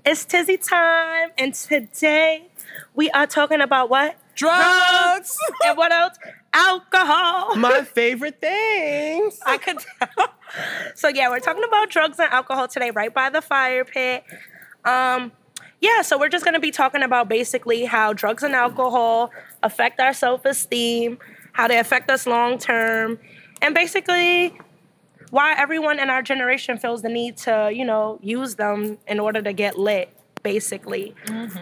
It's Tizzy time, and today we are talking about what? Drugs! And what else? Alcohol. My favorite things. I could tell. So yeah, we're talking about drugs and alcohol today, right by the fire pit. So we're just gonna be talking about basically how drugs and alcohol affect our self-esteem, how they affect us long term, and basically why everyone in our generation feels the need to, use them in order to get lit, basically.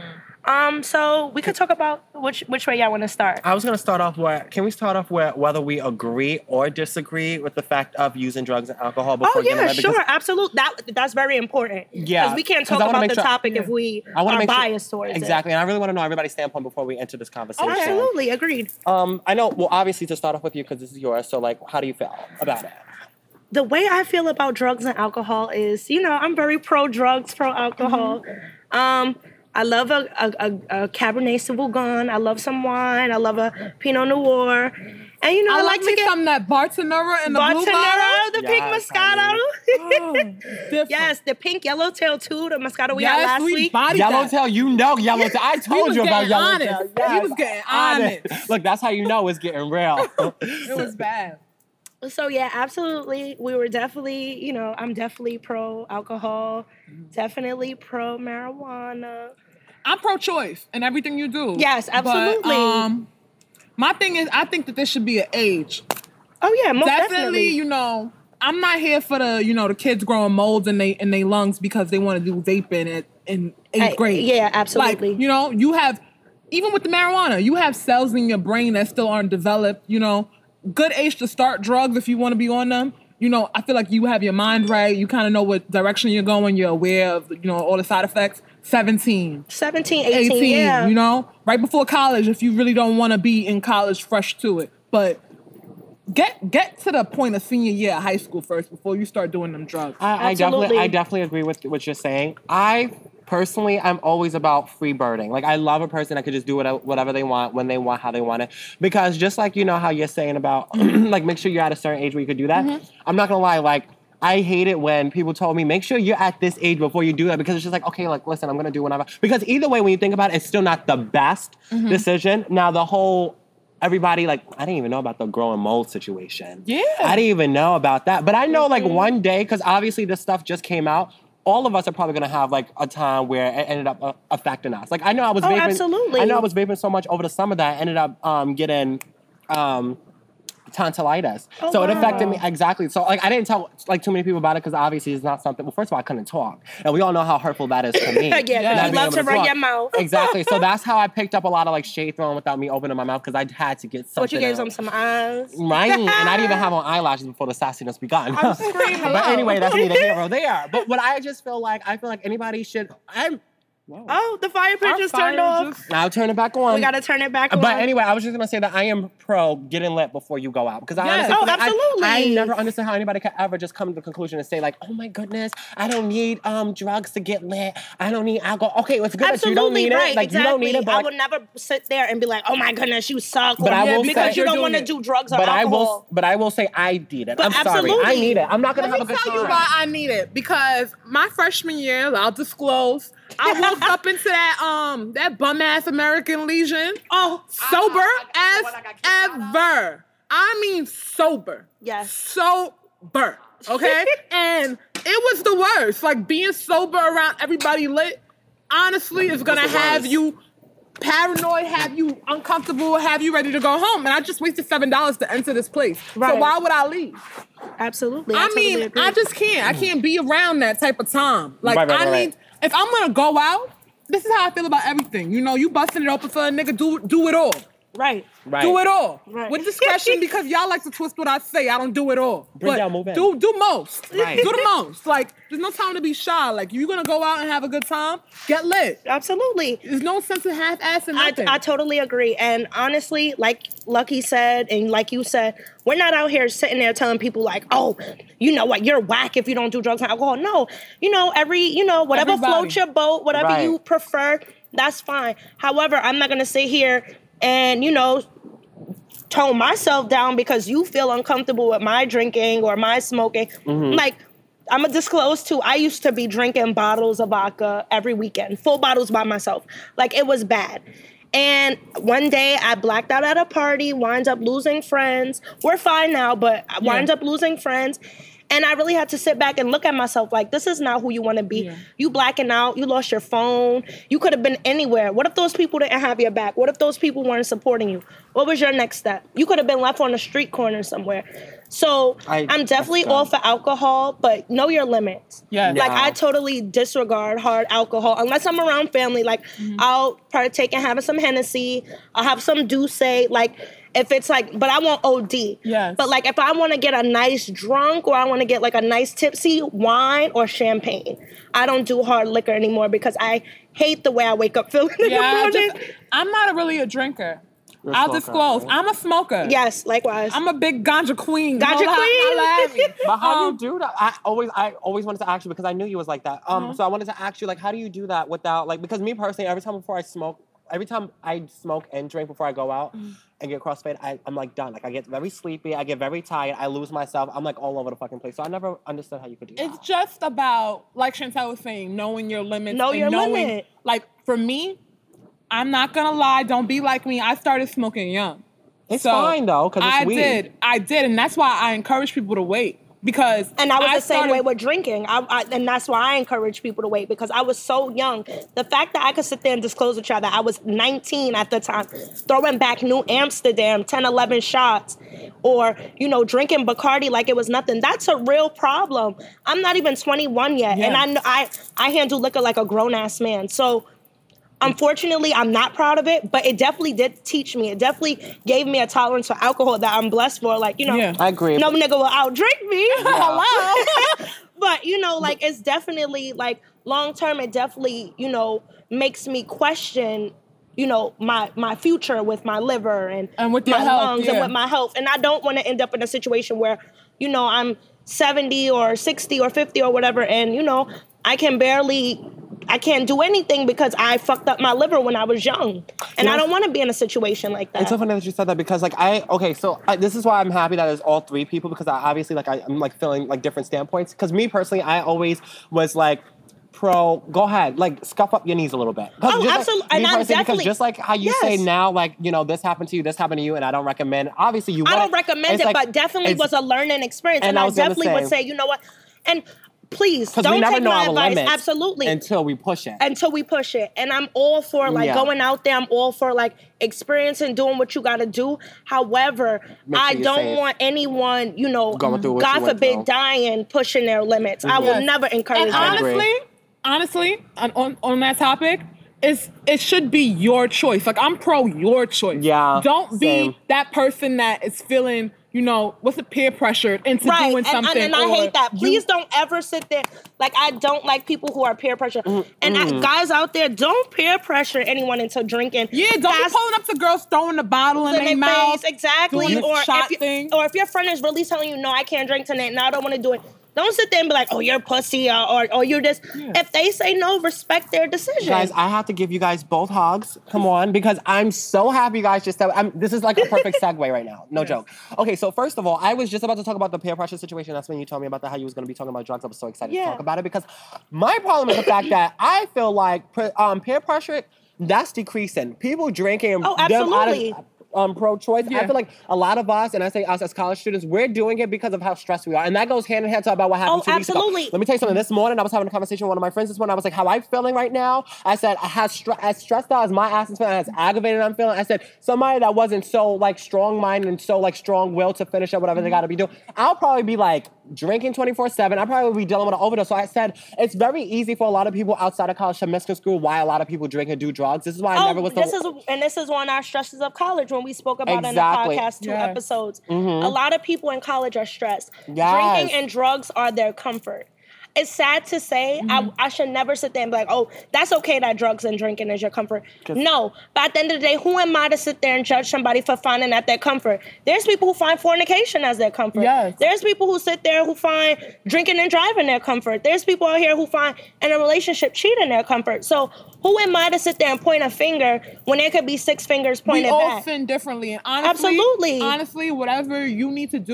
So we could talk about which way y'all want to start. I was going to start off can we start off where whether we agree or disagree with the fact of using drugs and alcohol before getting lit? Sure, absolutely. That's very important. Yeah. Because we can't talk about the topic if we are biased towards it. Exactly, and I really want to know everybody's standpoint before we enter this conversation. Absolutely, agreed. I know, well, obviously to start off with you, because this is yours, so how do you feel about it? The way I feel about drugs and alcohol is, I'm very pro-drugs, pro-alcohol. I love a Cabernet Sauvignon. I love some wine. I love a Pinot Noir. And, I like to get some that Bartenura and the blue bottle. The pink Moscato. Yes, the pink Yellowtail too, the Moscato we had last week. Yellowtail, Yellowtail. I told you about Yellowtail. He was getting honest. Look, that's how you know it's getting real. It was bad. So yeah, absolutely. We were definitely, I'm definitely pro alcohol, definitely pro marijuana. I'm pro-choice in everything you do. Yes, absolutely. But, my thing is, I think that there should be an age. Oh yeah, most definitely. I'm not here for the kids growing molds in they lungs because they want to do vaping in 8th grade. Yeah, absolutely. You have, even with the marijuana, you have cells in your brain that still aren't developed, good age to start drugs if you want to be on them. I feel like you have your mind right. You kind of know what direction you're going. You're aware of, all the side effects. 17, 18, yeah. Right before college if you really don't want to be in college fresh to it. But get to the point of senior year of high school first before you start doing them drugs. I definitely agree with what you're saying. Personally, I'm always about free birding. I love a person that could just do whatever they want, when they want, how they want it. Because just like how you're saying about, make sure you're at a certain age where you could do that. Mm-hmm. I'm not going to lie, I hate it when people told me, make sure you're at this age before you do that. Because it's just listen, I'm going to do whatever. Because either way, when you think about it, it's still not the best decision. Now, the whole... Everybody, I didn't even know about the growing mold situation. Yeah. I didn't even know about that. But I know, one day, because obviously this stuff just came out, all of us are probably going to have, a time where it ended up affecting us. I know I was vaping. Absolutely. I know I was vaping so much over the summer that I ended up getting... tonsillitis. So it affected me. Exactly. So I didn't tell too many people about it because obviously it's not something. Well, first of all, I couldn't talk, and we all know how hurtful that is to me. Yeah, you love to run your mouth. Exactly. So that's how I picked up a lot of shade thrown without me opening my mouth because I had to get something. But you gave them some eyes, right? And I didn't even have on eyelashes before the sassiness began. I'm screaming. But anyway, that's neither here nor there. But what I just feel like anybody should. Whoa. Oh, the fire pit just turned off. Now turn it back on. We gotta turn it back on. But anyway, I was just gonna say that I am pro getting lit before you go out because absolutely. I never understood how anybody could ever just come to the conclusion and say oh my goodness, I don't need drugs to get lit. I don't need alcohol. Okay, it's good that you don't need it. Exactly. You don't need it. But I would never sit there and be like, oh my goodness, you suck. But I will because say, you don't want to do drugs or alcohol. But I will say I need it. I'm sorry, I need it. I'm not gonna have a good time. Let me tell you why I need it because my freshman year, I'll disclose. I woke up into that bum ass American Legion. Oh, sober as ever. I mean sober. Yes. Sober. Okay? And it was the worst. Being sober around everybody lit, honestly, is gonna have you paranoid, have you uncomfortable, have you ready to go home. And I just wasted $7 to enter this place. Right. So why would I leave? Absolutely. I mean, agree. I just can't. I can't be around that type of time. Right. If I'm gonna go out, this is how I feel about everything. You busting it open for a nigga, do it all. Right. Do it all. Right. With discretion because y'all like to twist what I say. I don't do it all. Bring down, move in. Do most. Right. Do the most. There's no time to be shy. You're going to go out and have a good time, get lit. Absolutely. There's no sense of half-assing nothing. I totally agree. And honestly, like Lucky said, and like you said, we're not out here sitting there telling people oh, you know what, you're whack if you don't do drugs and alcohol. No. Whatever floats your boat, whatever you prefer, that's fine. However, I'm not going to sit here and, tone myself down because you feel uncomfortable with my drinking or my smoking. Mm-hmm. I'm gonna disclose too. I used to be drinking bottles of vodka every weekend, full bottles by myself. Like, it was bad. And one day I blacked out at a party, wind up losing friends. We're fine now, but I wind up losing friends. And I really had to sit back and look at myself like, this is not who you want to be. Yeah. You blacking out. You lost your phone. You could have been anywhere. What if those people didn't have your back? What if those people weren't supporting you? What was your next step? You could have been left on a street corner somewhere. So I'm definitely all for alcohol, but know your limits. Yeah. Like, I totally disregard hard alcohol unless I'm around family. Like, I'll partake in having some Hennessy. I'll have some Douce. Like, if it's like, but I want OD. Yes. But like, if I want to get a nice drunk or I want to get like a nice tipsy, wine or champagne. I don't do hard liquor anymore because I hate the way I wake up feeling in the morning. I'm not really a drinker. I'll disclose. Right? I'm a smoker. Yes, likewise. I'm a big ganja queen. Ganja queen? But how do you do that? I always wanted to ask you because I knew you was like that. So I wanted to ask you, like, how do you do that without, like, because me personally, every time I smoke and drink before I go out and get crossfade, I'm like done. Like, I get very sleepy. I get very tired. I lose myself. I'm like all over the fucking place. So I never understood how you could do that. It's just about, like Chantel was saying, knowing your limits. Limit. Like, for me, I'm not gonna lie. Don't be like me. I started smoking young. It's fine though, because it's weed. I did, and that's why I encourage people to wait. Because and I was the same way with drinking. And that's why I encourage people to wait, because I was so young. The fact that I could sit there and disclose with y'all that I was 19 at the time, throwing back New Amsterdam, 10, 11 shots, or, drinking Bacardi like it was nothing. That's a real problem. I'm not even 21 yet. Yes. And I handle liquor like a grown-ass man. So, unfortunately, I'm not proud of it, but it definitely did teach me. It definitely gave me a tolerance for alcohol that I'm blessed for. Like, I agree. No nigga will outdrink me. Hello. But, like, it's definitely, like, long term, it definitely, makes me question, my future with my liver and with my lungs and with my health. And I don't want to end up in a situation where, I'm 70 or 60 or 50 or whatever, and, I can't do anything because I fucked up my liver when I was young. And I don't want to be in a situation like that. It's so funny that you said that because, like, this is why I'm happy that there's all three people, because I'm, like, feeling, like, different standpoints. Because me, personally, I always was, like, go ahead, like, scuff up your knees a little bit. Oh, absolutely. And I'm definitely... Because just like how you say now, like, this happened to you, and I don't recommend, obviously you I don't recommend it, like, but definitely was a learning experience. And I definitely would say, you know what? And... please, don't take my advice. Absolutely. Until we push it. And I'm all for, like, going out there. I'm all for, like, experiencing, doing what you got to do. However, I don't want anyone, God forbid, dying, pushing their limits. I will never encourage that. Honestly, on that topic, it should be your choice. Like, I'm pro your choice. Yeah. Don't be that person that is feeling... what's the peer pressure into doing something. And I hate that. Please don't ever sit there. Like, I don't like people who are peer pressure. And guys out there, don't peer pressure anyone into drinking. Yeah, don't be pulling up to girls throwing the bottle in their mouth. Exactly. Or if your friend is really telling you, no, I can't drink tonight, no, I don't want to do it. Don't sit there and be like, oh, you're a pussy, or you're this. Yeah. If they say no, respect their decision. Guys, I have to give you guys both hugs. Come on, because I'm so happy you guys just said, this is like a perfect segue right now. No joke. Okay, so first of all, I was just about to talk about the peer pressure situation. That's when you told me about how you was going to be talking about drugs. I was so excited to talk about it, because my problem is the fact that I feel like peer pressure, that's decreasing. People drinking and absolutely. Pro-choice. I feel like a lot of us, and I say us as college students, we're doing it because of how stressed we are. And that goes hand in hand to about what happened 2 weeks ago. Let me tell you something. This morning, I was having a conversation with one of my friends this morning. I was like, how I'm feeling right now? I said, as stressed out as my ass is feeling, as aggravated I'm feeling, I said, somebody that wasn't so, like, strong-minded and so, like, strong-willed to finish up whatever they got to be doing, I'll probably be, like, drinking 24/7. I'll probably be dealing with an overdose. So I said, it's very easy for a lot of people outside of college to misconstrue why a lot of people drink and do drugs. This is why I never was... This is one of our stresses of college when we spoke about in the podcast 2 episodes. A lot of people in college are stressed. Drinking and drugs are their comfort. It's sad to say, I should never sit there and be like, oh, that's okay that drugs and drinking is your comfort. No, but at the end of the day, who am I to sit there and judge somebody for finding that their comfort? There's people who find fornication as their comfort. Yes. There's people who sit there who find drinking and driving their comfort. There's people out here who find in a relationship cheating their comfort. So who am I to sit there and point a finger when there could be 6 fingers pointed back? We all sin differently. And honestly, whatever you need to do,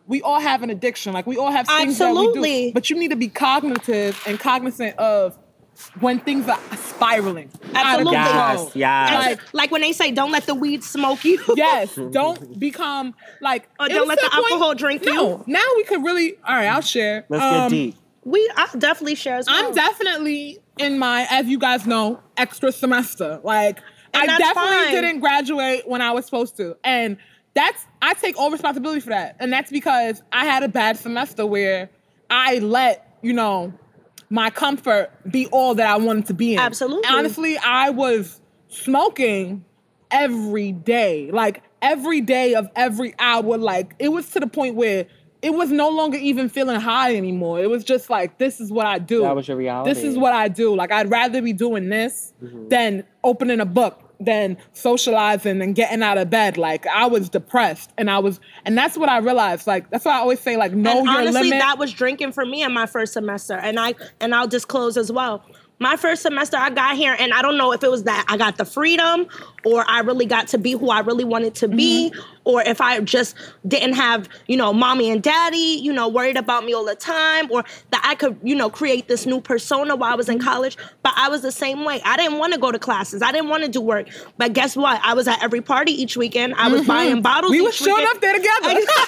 we all have an addiction. Like, we all have things that we Absolutely. do. But you need to be cognitive and cognizant of when things are spiraling. Absolutely. Out of control. Yes. Like when they say, don't let the weed smoke you. Yes, don't become like. Or it don't was let to the a point- alcohol drink you. No, now we could really. All right, I'll share. Let's get deep. I'll definitely share as well. I'm definitely in my, as you guys know, extra semester. Like, And I that's definitely fine. didn't graduate when I was supposed to. And I take all responsibility for that. And that's because I had a bad semester where I let, my comfort be all that I wanted to be in. Absolutely. Honestly, I was smoking every day. Like, every day of every hour. Like, it was to the point where it was no longer even feeling high anymore. It was just like, this is what I do. That was your reality. This is what I do. Like, I'd rather be doing this than opening a book, than socializing and getting out of bed. Like, I was depressed, and that's what I realized. Like, that's why I always say, like, know And your honestly, limit. that was drinking for me in my first semester. And I'll disclose as well. My first semester, I got here, and I don't know if it was that I got the freedom, or I really got to be who I really wanted to be, or if I just didn't have, mommy and daddy, worried about me all the time, or that I could, create this new persona while I was in college. But I was the same way. I didn't want to go to classes. I didn't want to do work. But guess what? I was at every party each weekend. I was buying bottles we each were showing weekend. up there together.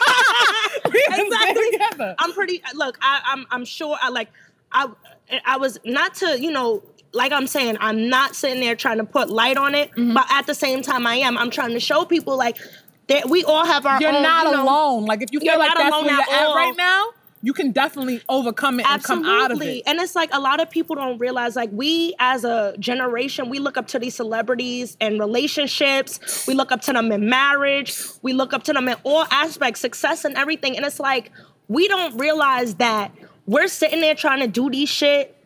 We was there Exactly. together. I'm pretty. Look, I'm sure. I was not to, like I'm saying, I'm not sitting there trying to put light on it, but at the same time, I am. I'm trying to show people like that we all have our You're own. not alone. Like, if you feel You're like not that's alone where at you're at all. right now, you can definitely overcome it and come out of Absolutely. it. And it's like a lot of people don't realize, like, we as a generation, we look up to these celebrities and relationships. We look up to them in marriage. We look up to them in all aspects, success and everything. And it's like, we don't realize that we're sitting there trying to do this shit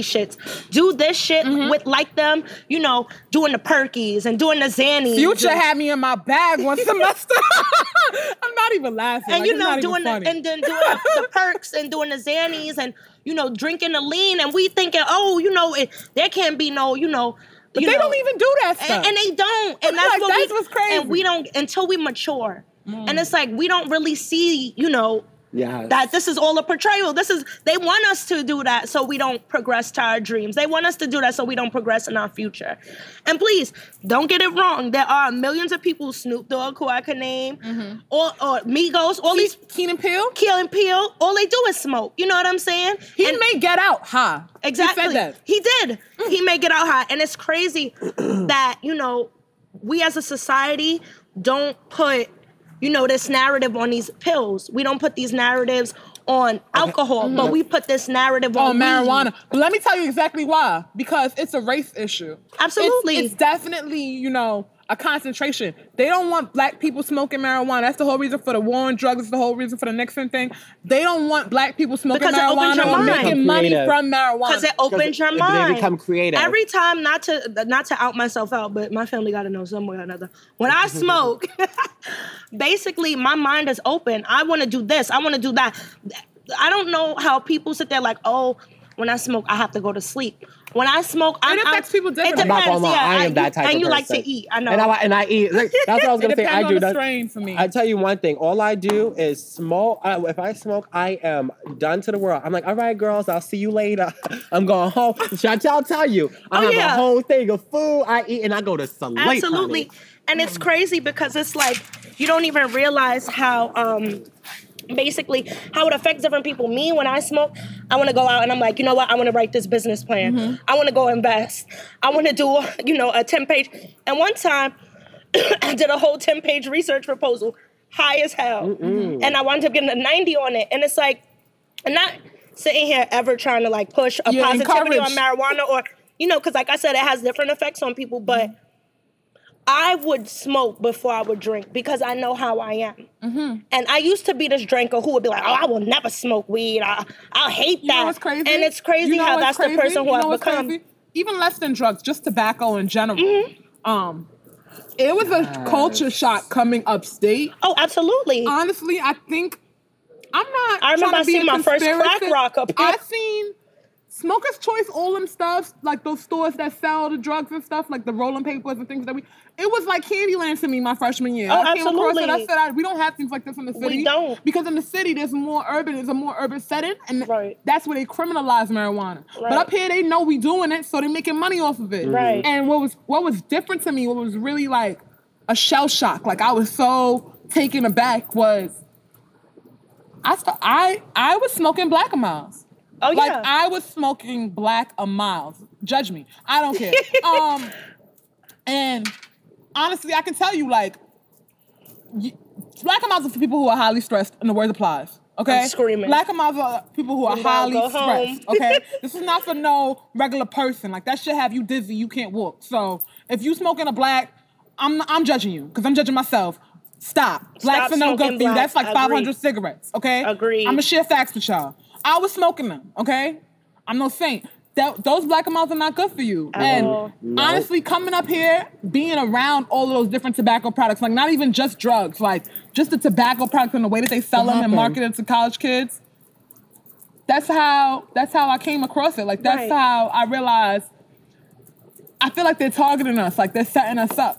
with like them, doing the perkies and doing the Xannies. Future had me in my bag one semester. I'm not even laughing. And like, it's not even doing funny. and then doing the perks and doing the Xannies and drinking the lean, and we thinking, there can't be no, But they don't even do that stuff. and they don't, and that's Like, that's what's crazy. And we don't until we mature, and it's like we don't really see, Yes. that this is all a portrayal. They want us to do that so we don't progress to our dreams. They want us to do that so we don't progress in our future. And please, don't get it wrong. There are millions of people, Snoop Dogg, who I could name, or Migos, all these Keenan Peele? Peel, all they do is smoke. You know what I'm saying? He And- may get out high. Exactly. He said that. He did. He may get out high. And it's crazy that, we as a society don't put, this narrative on these pills. We don't put these narratives on alcohol, but we put this narrative on weed. Marijuana. But let me tell you exactly why. Because it's a race issue. Absolutely. It's definitely, a concentration. They don't want black people smoking marijuana. That's the whole reason for the war on drugs. It's the whole reason for the Nixon thing. They don't want black people smoking Because it opens marijuana your or mind. making money Creative. from marijuana. Because it opens your They mind. become creative. Every time, not to out myself out, but my family got to know some way or another. When I smoke, basically my mind is open. I want to do this. I want to do that. I don't know how people sit there like, oh, when I smoke, I have to go to sleep. When I smoke, It affects people differently. It depends. I'm not gonna lie, I am that type and of you like person. to eat. I know. And I eat. Like, that's what I was gonna It say. I depends do on the that. strain for me. I tell you one thing. All I do is smoke. If I smoke, I am done to the world. I'm like, all right, girls, I'll see you later. I'm going home. I'll tell you. I have a whole thing of food I eat, and I go to sleep. Absolutely. Honey. And it's crazy because it's like you don't even realize how basically how it affects different people. Me, when I smoke, I want to go out and I'm like, you know what? I want to write this business plan. I want to go invest. I want to do, a 10-page. And one time, I did a whole 10-page research proposal, high as hell. And I wound up getting a 90 on it. And it's like, I'm not sitting here ever trying to like push a positivity on marijuana or, because like I said, it has different effects on people, but I would smoke before I would drink because I know how I am. And I used to be this drinker who would be like, oh, I will never smoke weed. I hate that. You know what's crazy? And it's crazy how that's the person who I've become. Crazy? Even less than drugs, just tobacco in general. It was a culture shock coming upstate. Oh, absolutely. Honestly, I think I'm not. I remember trying to be seeing a my first crack conspiracy. rock up here. I seen Smoker's Choice, all them stuff, like those stores that sell the drugs and stuff, like the rolling papers and things it was like Candyland to me my freshman year. Oh, I came across absolutely. it, I said, we don't have things like this in the city. We don't. Because in the city, there's a more urban setting, and Right. that's where they criminalize marijuana. Right. But up here, they know we doing it, so they're making money off of it. Right. And what was different to me, what was really like a shell shock, like I was so taken aback, was I was smoking Black Miles. Oh, yeah. Like, I was smoking Black Miles. Judge me. I don't care. And honestly, I can tell you, like, Black Miles are for people who are highly stressed, and the word applies. Okay? I'm screaming. Black Miles are people who are highly go stressed. home. Okay? This is not for no regular person. Like, that shit have you dizzy, you can't walk. So, if you smoking a Black, I'm judging you, because I'm judging myself. Stop. Blacks are no good smoking for you. Black. That's like 500 Agreed. cigarettes, okay? Agreed. I'm gonna share facts with y'all. I was smoking them, okay? I'm no saint. Those Black Miles are not good for you. At all. And honestly, coming up here, being around all of those different tobacco products, like not even just drugs, like just the tobacco products and the way that they sell them and market it to college kids, that's how I came across it. Like, that's Right. how I realized, I feel like they're targeting us, like they're setting us up.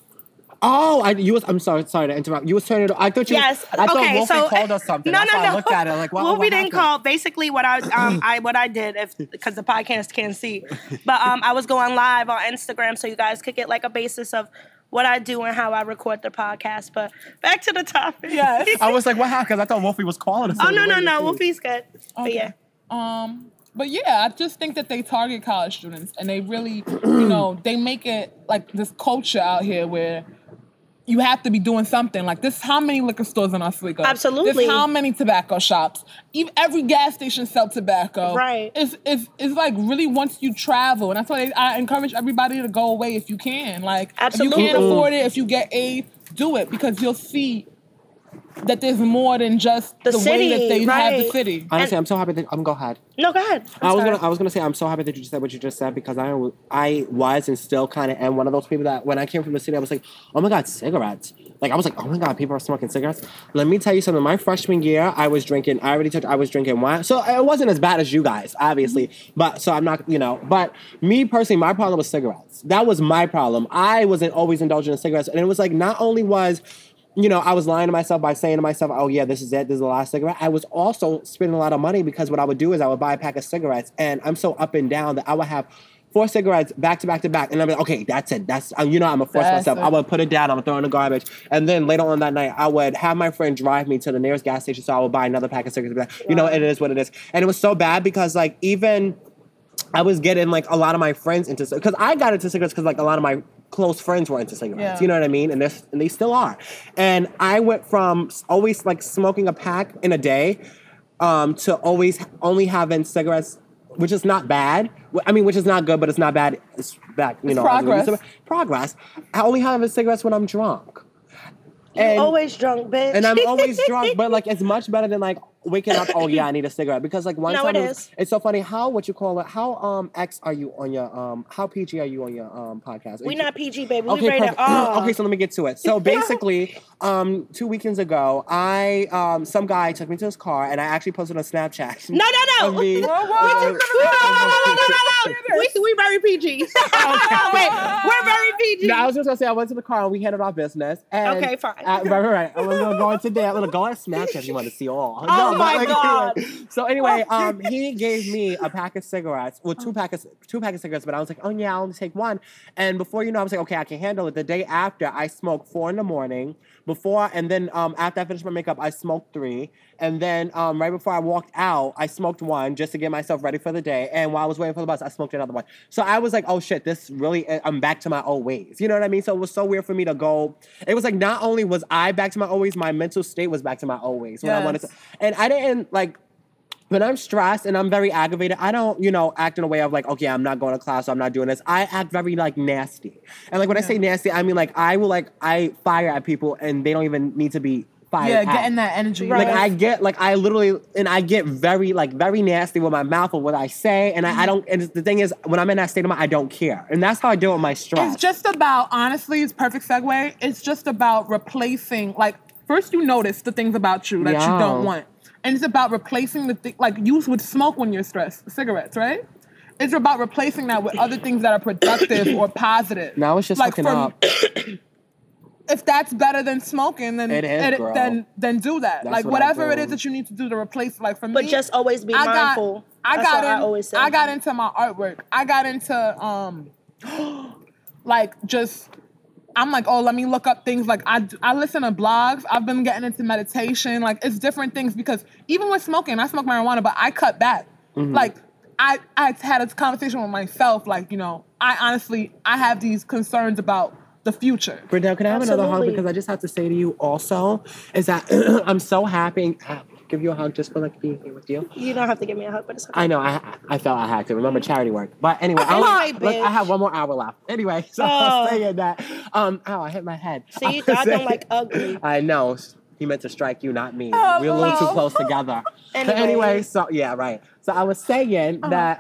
Oh, I'm sorry to interrupt. You was turning it. I thought you. Yes. I thought Okay. Wolfie So called us something. No, That's no, why no. I looked at it like, what? Wolfie what didn't happened? call. Basically, what I did, because the podcast can't see, but I was going live on Instagram, so you guys could get like a basis of what I do and how I record the podcast. But back to the topic. Yes. I was like, what happened? Because I thought Wolfie was calling us. Oh no, Wolfie's good. But yeah. But yeah, I just think that they target college students, and they really, they make it like this culture out here where you have to be doing something. Like, this, how many liquor stores in Oswego? Absolutely. There's how many tobacco shops? Even every gas station sells tobacco. Right. It's like really, once you travel, and that's why I encourage everybody to go away if you can. Like, Absolutely. if you can't afford it, if you get aid, do it, because you'll see that there's more than just the way city, that they have the right. city. Honestly, I'm so happy that go ahead. No, go ahead. I was gonna say I'm so happy that you just said what you just said, because I was and still kind of am one of those people that when I came from the city I was like, oh my god, cigarettes. Like, I was like, oh my god, people are smoking cigarettes. Let me tell you something. My freshman year, I was drinking wine. So it wasn't as bad as you guys, obviously. But so I'm not, But me personally, my problem was cigarettes. That was my problem. I wasn't always indulging in cigarettes, and it was like not only was I was lying to myself by saying to myself, oh yeah, this is it, this is the last cigarette. I was also spending a lot of money, because what I would do is I would buy a pack of cigarettes, and I'm so up and down that I would have 4 cigarettes back to back to back, and I'm like, okay, that's it. I'm gonna force myself. I would put it down, I'm gonna throw it in the garbage, and then later on that night, I would have my friend drive me to the nearest gas station, so I would buy another pack of cigarettes. It is what it is, and it was so bad because like even I was getting like a lot of my friends into, because I got into cigarettes because like a lot of my close friends were into cigarettes, you know what I mean? And they still are. And I went from always like smoking a pack in a day to always only having cigarettes, which is not bad. I mean, which is not good, but it's not bad. It's back, It's progress. Progress. I only have cigarettes when I'm drunk. You're always drunk, bitch. And I'm always drunk, but like it's much better than like waking up, oh yeah, I need a cigarette. Because like one time it's so funny, how X are you on your how PG are you on your podcast? We not PG, baby. Okay, We rated R. Okay, so let me get to it. So basically, 2 weekends ago, some guy took me to his car, and I actually posted on Snapchat. No. Of me. We very PG. Wait, we're very PG. No, I was just gonna say I went to the car and we handled our business. And Okay, fine. Right. I was gonna go into there. I'm gonna go on Snapchat if you want to see all. Oh my God. So anyway, he gave me a pack of cigarettes, well, two pack of cigarettes, but I was like, oh yeah, I'll only take one. And before you know, I was like, okay, I can handle it. The day after, I smoked 4 in the morning. And then after I finished my makeup, I smoked 3. And then right before I walked out, I smoked 1 just to get myself ready for the day. And while I was waiting for the bus, I smoked another 1. So I was like, oh shit, I'm back to my old ways. You know what I mean? So it was so weird for me to go. It was like, not only was I back to my old ways, my mental state was back to my old ways. When I wanted to. And I didn't like, when I'm stressed and I'm very aggravated, I don't, act in a way of like, okay, I'm not going to class, so I'm not doing this. I act very like nasty. And like when I say nasty, I mean like I fire at people and they don't even need to be fired at. Getting that energy. Like I get very very nasty with my mouth or what I say, and I don't. And the thing is, when I'm in that state of mind, I don't care, and that's how I deal with my stress. It's just about, honestly, it's perfect segue. It's just about replacing, like, first you notice the things about you that you don't want. And it's about replacing the thing, like you would smoke when you're stressed, cigarettes, right? It's about replacing that with other things that are productive or positive. Now it's just like hooking up. If that's better than smoking, then It is, girl. then do that. That's like what I whatever it do. is that you need to do to replace. Like for me, But just always be mindful. I always say. got into my artwork. I got into like just. I'm like, oh, let me look up things. Like I listen to blogs. I've been getting into meditation. Like it's different things because even with smoking, I smoke marijuana, but I cut back. Mm-hmm. Like I had a conversation with myself. Like I honestly have these concerns about the future. Brindell, can I have another hug? Absolutely. Because I just have to say to you also is that I'm so happy. Give you a hug just for like being here with you. You don't have to give me a hug, but it's okay. I know. I felt I had to. Remember charity work. But anyway, Anyway, look, bitch. I have one more hour left. Anyway, so I was saying that. Ow, I hit my head. See, God don't like ugly. I know. He meant to strike you, not me. Oh, We're a little too no. close together. Anyway. So yeah, right. So I was saying that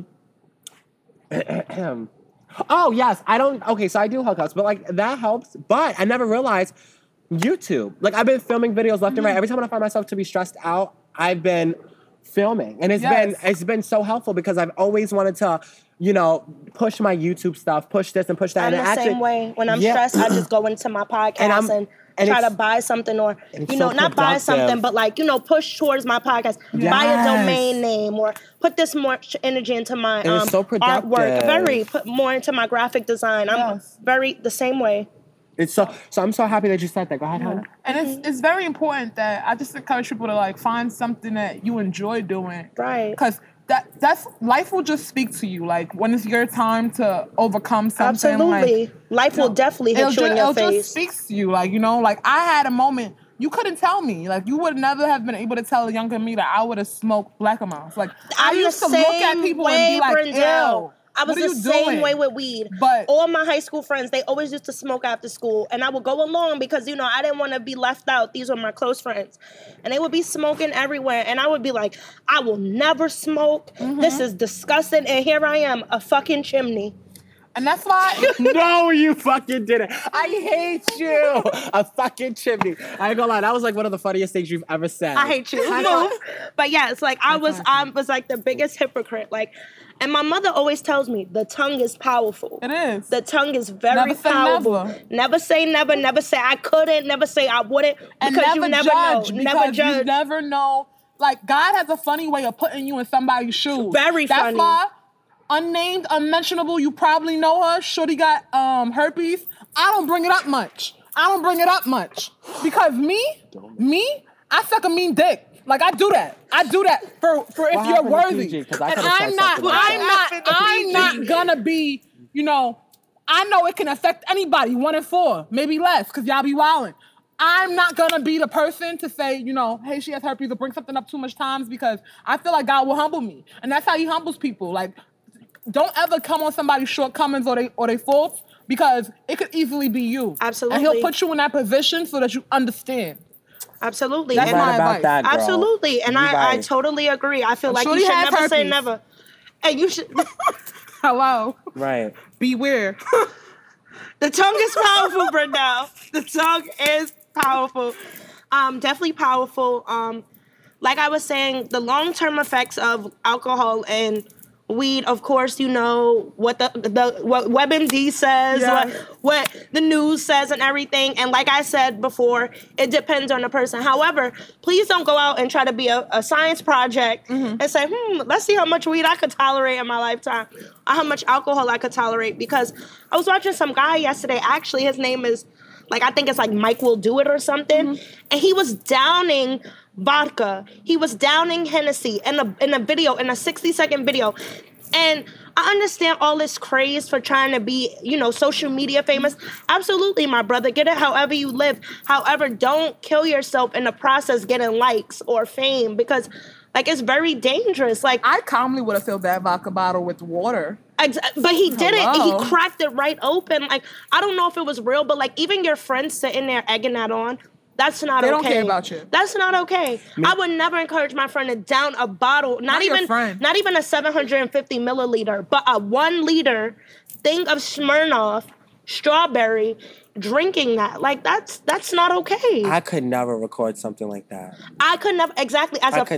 oh yes, I don't okay, so I do hookups, but like that helps. But I never realized YouTube. Like I've been filming videos left and right. Every time when I find myself to be stressed out, I've been filming. And it's been so helpful because I've always wanted to, push my YouTube stuff, push this and push that. I'm and the actually, same way. When I'm stressed, I just go into my podcast and try to buy something or, it's so not buy productive. something, but like, push towards my podcast. Buy a domain name or put this more energy into my it's so productive. artwork. Put more into my graphic design. I'm very the same way. It's so I'm so happy that you said that. Go ahead, honey. And it's very important that I just encourage people to like find something that you enjoy doing. Right. Because that's life will just speak to you. Like when it's your time to overcome something. Absolutely. Life will definitely hit you in your face. It just speaks to you. Like, like I had a moment you couldn't tell me. Like you would never have been able to tell a younger me that I would have smoked black amounts. Like I used to look at people and be like, ew. I was the same way with weed. But all my high school friends, they always used to smoke after school. And I would go along because, I didn't want to be left out. These were my close friends. And they would be smoking everywhere. And I would be like, I will never smoke. This is disgusting. And here I am, a fucking chimney. And that's why... No, you fucking didn't. I hate you. A fucking chimney. I ain't gonna lie, that was like one of the funniest things you've ever said. I hate you. But yeah, it's like I was like the biggest hypocrite. Like, and my mother always tells me the tongue is powerful. It is. The tongue is very powerful. Never say never. Never say I couldn't. Never say I wouldn't. And because never you never judge. know. Because Never judge. You never know. Like God has a funny way of putting you in somebody's shoes. Very funny. That's why unnamed, unmentionable. You probably know her. Shorty got herpes. I don't bring it up much. Because me, I suck a mean dick. Like I do that for if you're worthy. And I'm not gonna be, I know it can affect anybody, 1 in 4, maybe less, because y'all be wilding. I'm not gonna be the person to say, hey, she has herpes or bring something up too much times because I feel like God will humble me. And that's how he humbles people. Like, don't ever come on somebody's shortcomings or they faults because it could easily be you. Absolutely. And he'll put you in that position so that you understand. Absolutely. That's my advice. That, girl. Absolutely. And I totally agree. I feel like you should never say never. And you should... Hello. Right. Beware. The tongue is powerful, Brindell. The tongue is powerful. Definitely powerful. Like I was saying, the long-term effects of alcohol and weed, of course, what what WebMD says, what the news says and everything. And like I said before, it depends on the person. However, please don't go out and try to be a science project and say, let's see how much weed I could tolerate in my lifetime or how much alcohol I could tolerate. Because I was watching some guy yesterday, actually, his name is, I think it's like Mike Will Do It or something. And he was downing vodka. He was downing Hennessy in a 60-second video. And I understand all this craze for trying to be, social media famous. Absolutely, my brother. Get it however you live. However, don't kill yourself in the process getting likes or fame because, it's very dangerous. I calmly would have filled that vodka bottle with water. But he didn't. He cracked it right open. I don't know if it was real, but even your friends sitting there egging that on, that's not okay. They don't care about you. That's not okay. I would never encourage my friend to down a bottle, not even a 750 milliliter, but a 1 liter thing of Smirnoff strawberry, drinking that. Like, that's not okay. I could never record something like that. I could never, exactly, as a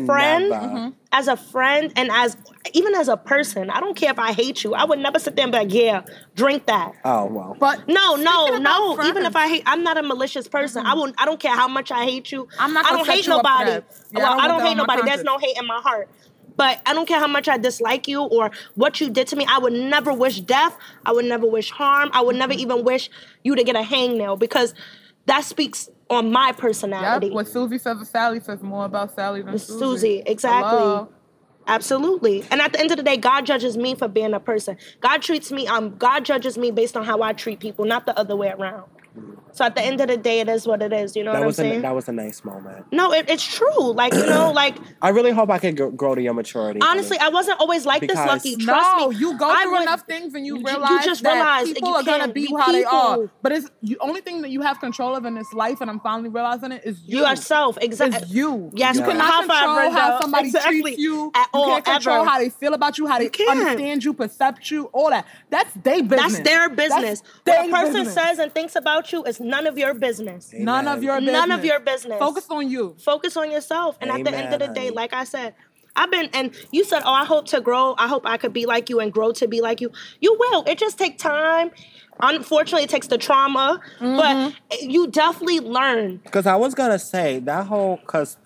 friend, and even as a person. I don't care if I hate you. I would never sit there and be like, yeah, drink that. Oh, well. But No. friends. Even if I hate, I'm not a malicious person. I don't care how much I hate you. I'm not I gonna don't set hate you up for nobody. that. Yeah, Well, I don't want that hate on my nobody. There's conscience. no hate in my heart. But I don't care how much I dislike you or what you did to me. I would never wish death. I would never wish harm. I would never even wish you to get a hangnail, because that speaks on my personality. Yep, what Susie says of Sally says more about Sally than Susie, exactly. Hello. Absolutely. And at the end of the day, God judges me for being a person. God judges me based on how I treat people, not the other way around. So at the end of the day, it is what it is. You know what I'm saying? That was a nice moment. No, it's true. Like, you know, like, I really hope I could grow to your maturity. honestly, I wasn't always like this, Lucky. Trust me. You go through enough things and you realize just that realize people you are gonna can't be be how they are. people. But it's the only thing that you have control of in this life, and I'm finally realizing it, is you. Yourself, exactly. It's you. Yes, You Yeah. cannot high control five, how Brenda. somebody Exactly. treats you. At all, You can't control ever. how they feel about you, how they can't. understand you, percept you, all that. That's their business. That's their business. That's What a their person business. says and thinks about you is none of your business. None of your business. None of your business. Focus on you. Focus on yourself. And at the end of the Amen, day, honey. like I said, and you said, oh, I hope to grow. I hope I could be like you and grow to be like you. You will. It just takes time. Unfortunately, it takes the trauma, but you definitely learn. Because I was going to say, that whole,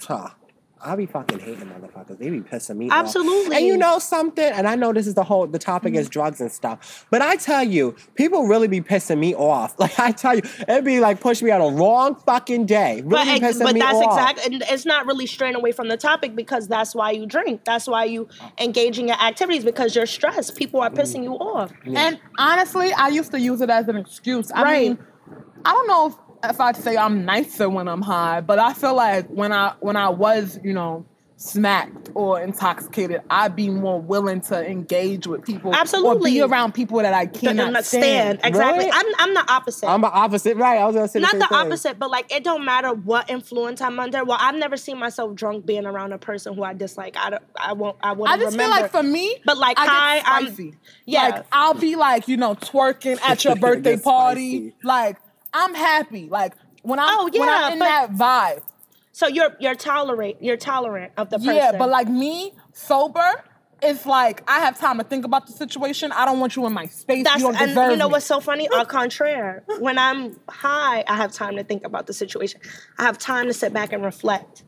I be fucking hating motherfuckers. They be pissing me off. Absolutely. And you know something? And I know this is the topic is drugs and stuff. But I tell you, people really be pissing me off. Like, I tell you, it'd be like push me on a wrong fucking day. Really pissing me that's off. exactly, and it's not really straying away from the topic, because that's why you drink. That's why you engage in your activities, because you're stressed. People are pissing you off. And honestly, I used to use it as an excuse. I Right. mean, I don't know if I'd say I'm nicer when I'm high, but I feel like when I was, smacked or intoxicated, I'd be more willing to engage with people. Absolutely. Or be around people that I cannot stand. Exactly. Really? I'm the opposite. I'm the opposite, right? I was going to say Not the the same thing. opposite, but like, it don't matter what influence I'm under. Well, I've never seen myself drunk being around a person who I dislike. I wouldn't I just remember. feel like for me, But like, I get high, I'm- spicy. yeah. Like I'll be like, twerking at your birthday Get party. spicy. Like I'm happy. Like when I'm Oh, yeah, when I'm in but- that vibe. So you're tolerant of the person. Yeah, but like me, sober, it's like I have time to think about the situation. I don't want you in my space. That's, You don't and deserve you know me. what's so funny? Au contraire. When I'm high, I have time to think about the situation. I have time to sit back and reflect.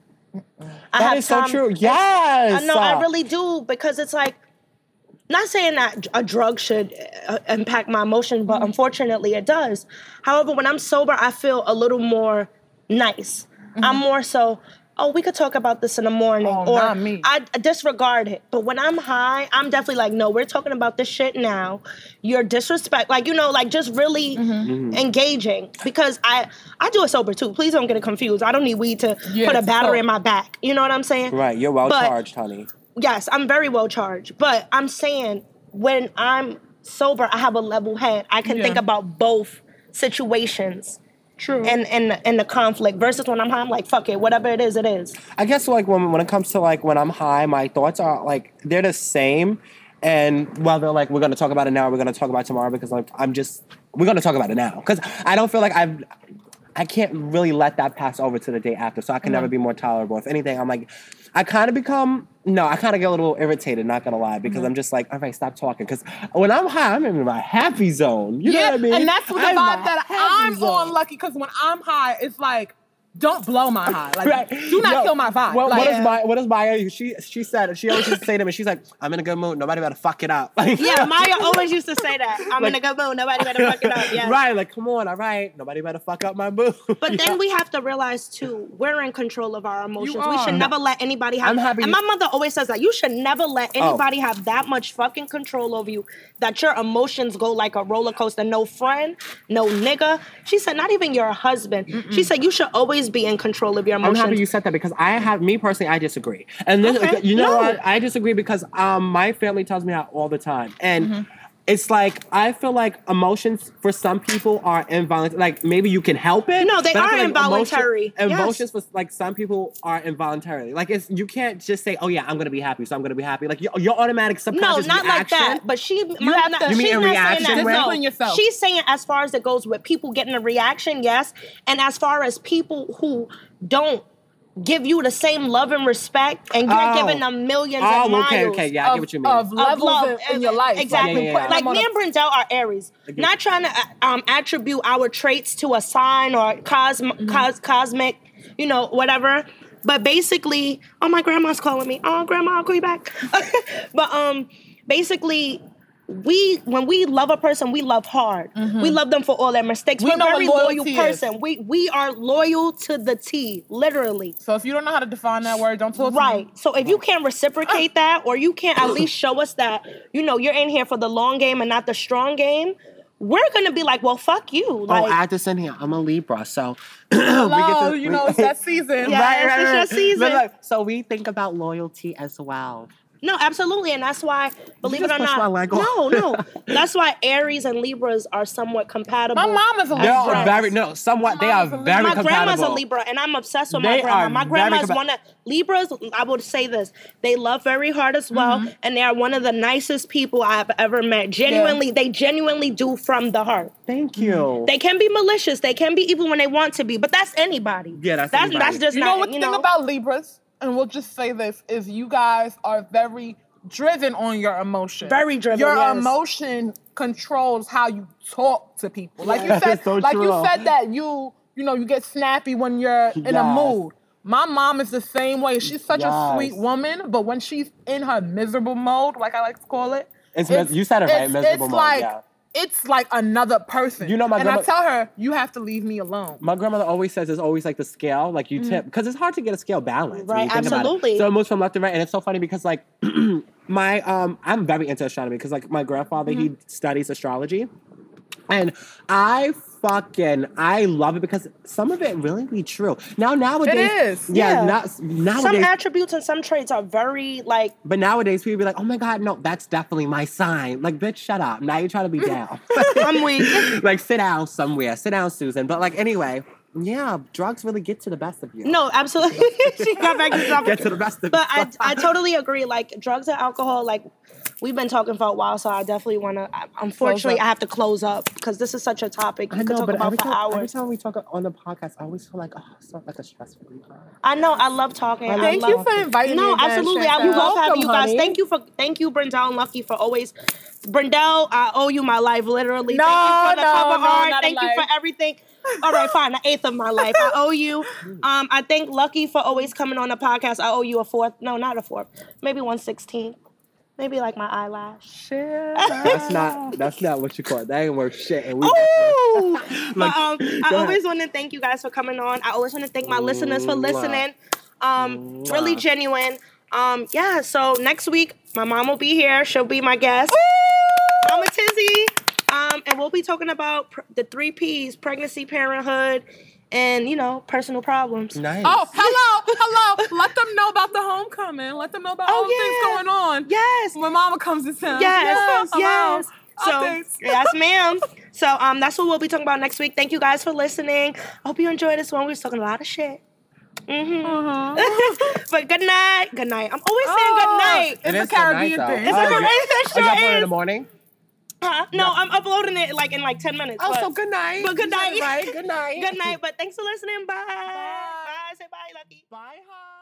That is so true. Yes. I know, I really do, because it's like, not saying that a drug should impact my emotions, but unfortunately it does. However, when I'm sober, I feel a little more nice. I'm more so, oh, we could talk about this in the morning. Oh, or not me. I disregard it. But when I'm high, I'm definitely like, no, we're talking about this shit now. You're disrespect. Like, just really engaging. Because I do it sober too. Please don't get it confused. I don't need weed to put a battery in my back. You know what I'm saying? Right, you're well But- charged, honey. Yes, I'm very well charged. But I'm saying, when I'm sober, I have a level head. I can think about both situations. True. And the conflict, versus when I'm high, I'm like, fuck it, whatever it is, it is. I guess like when it comes to like when I'm high, my thoughts are like they're the same. And whether like we're gonna talk about it now or we're gonna talk about it tomorrow, because like we're gonna talk about it now. Because I don't feel like I can't really let that pass over to the day after. So I can never be more tolerable. If anything, I'm like, I kind of get a little irritated, not gonna lie, because I'm just like, all right, stop talking. Because when I'm high, I'm in my happy zone. You know what I mean? And that's the I'm in my vibe that happy I'm zone. on, Lucky, because when I'm high, it's like, don't blow my high. Like, Right. do not Yo, kill my vibe. What Like, is Maya? She said, she always used to say to me, she's like, I'm in a good mood. Nobody better fuck it up. Like, Yeah, Maya always used to say that. I'm in a good mood. Nobody better fuck it up. Yeah. Right, like, come on, all right. Nobody better fuck up my mood. But then we have to realize too, we're in control of our emotions. We are. should never let anybody have. I'm happy- And my mother always says that you should never let anybody have that much fucking control over you, that your emotions go like a roller coaster. No friend, no nigga. She said not even your husband. She said you should always be in control of your I'm emotions. happy you said that, because me personally, I disagree. And this, Okay. you know No. what? I disagree because my family tells me that all the time. And it's like I feel like emotions for some people are involuntary. Like maybe you can help it. No, they but I are feel like involuntary. Emotions for like some people are involuntary. Like you can't just say, "Oh yeah, I'm gonna be happy, so I'm gonna be happy." Like your automatic No, subconscious not like reaction. that. But You mean in reaction, saying that. Ray? Discipline yourself. She's saying as far as it goes with people getting a reaction, yes. And as far as people who don't give you the same love and respect, and you're giving them millions of miles. Okay, yeah, I get what you mean. Of levels love in your life. Exactly. Yeah. Like me and Brindell are Aries. Not trying to attribute our traits to a sign or cosmic, whatever. But basically, my grandma's calling me. Oh, grandma, I'll call you back. But basically, when we love a person, we love hard. We love them for all their mistakes. We're a very loyal person. We are loyal to the T, literally. So if you don't know how to define that word, don't talk to me. Right. So if you can't reciprocate that, or you can't at least show us that, you're in here for the long game and not the strong game, we're gonna be like, well, fuck you. Like, add this in here. I'm a Libra, so Hello, it's that season. Yeah, it's your season. Look, so we think about loyalty as well. No, absolutely, and that's why, believe it or push my not, leg off. no, that's why Aries and Libras are somewhat compatible. My mom is a They Libra. are somewhat. They are very My compatible. grandma's a Libra, and I'm obsessed with my They grandma. are My very grandma's one of Libras. I would say this: they love very hard as well, and they are one of the nicest people I've ever met. Genuinely, they genuinely do from the heart. Thank you. They can be malicious, they can be evil when they want to be, but that's anybody. Yeah, that's anybody. That's just You not. know what the thing about Libras, and we'll just say this, is you guys are very driven on your emotion. Very driven, Your yes. emotion controls how you talk to people. Like you Yes, said, so like true. you said that you get snappy when you're in a Yes. mood. My mom is the same way. She's such a Yes. sweet woman, but when she's in her miserable mode, like I like to call it, You said it right, miserable it's mode, like, yeah. It's like another person. You know, my and grandma- I tell her, you have to leave me alone. My grandmother always says it's always like the scale, like you tip, because it's hard to get a scale balance. when Right, you think about it. absolutely. So it moves from left to right, and it's so funny because like I'm very into astronomy because like my grandfather he studies astrology, and I love it because some of it really be true. Nowadays, It is. yeah. Yeah. Nowadays, some attributes and some traits are very like. but nowadays people be like, oh my god, no, that's definitely my sign. Like, bitch, shut up. Now you're trying to be down. I'm weak. Like, sit down somewhere. Sit down, Susan. But like, anyway, yeah, drugs really get to the best of you. No, absolutely. She got back to the topic. Get to the best of But you. I totally agree. Like drugs and alcohol, like we've been talking for a while, so I definitely want to. Unfortunately, I have to close up because this is such a topic you could talk about for every hours. time we talk on the podcast, I always feel like, oh, it's not like a stress relief. I know. I love talking. Thank you for inviting me. No, again, absolutely. I Chantel. love having you guys. Welcome, Thank you, Brindell and Lucky for always. Brindell, I owe you my life, literally. No, thank you for the cover no, art. not a Thank you life. for everything. All right, fine. An eighth of my life. I owe you. I thank Lucky for always coming on the podcast. I owe you a fourth. No, not a fourth. Maybe 1/16. Maybe like my eyelash. That's not what you call it. That ain't worth shit. And we Ooh! Like, But I go always want to thank you guys for coming on. I always want to thank my listeners for listening. Really genuine. Yeah, so next week, my mom will be here. She'll be my guest. Mama Tizzy. And we'll be talking about the 3 Ps, pregnancy, parenthood, and, personal problems. Nice. Oh, hello. Let them know about the homecoming. Let them know about all the things going on. Yes. When mama comes to town. Yes. Hello. So, Updates. yes, ma'am. So, that's what we'll be talking about next week. Thank you guys for listening. I hope you enjoyed this one. We was talking a lot of shit. But good night. Good night. I'm always saying good night. It's It a is good night, Caribbean though. thing. It's a Caribbean thing. Are you Sure uploading in is. the morning? No, I'm uploading it in 10 minutes. Oh, but- so good night. But good You said night. it right. Good night. Good night. But thanks for listening. Bye. Bye. Say bye, Lucky. Bye, hon.